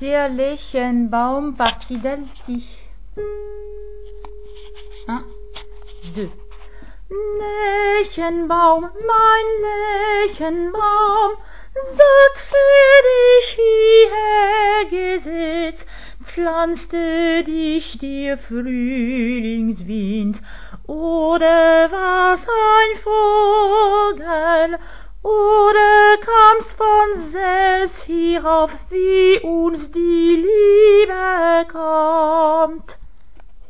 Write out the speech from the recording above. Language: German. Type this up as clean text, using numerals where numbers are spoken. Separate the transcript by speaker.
Speaker 1: der Lechenbaum parti dich. 1, 2. Lechenbaum, mein Lechenbaum, dort für dich hierher gesetzt, pflanzte dich der Frühlingswind, oder war's ein Vogel, oder kam's von selbst hierauf, wie uns die Liebe kommt.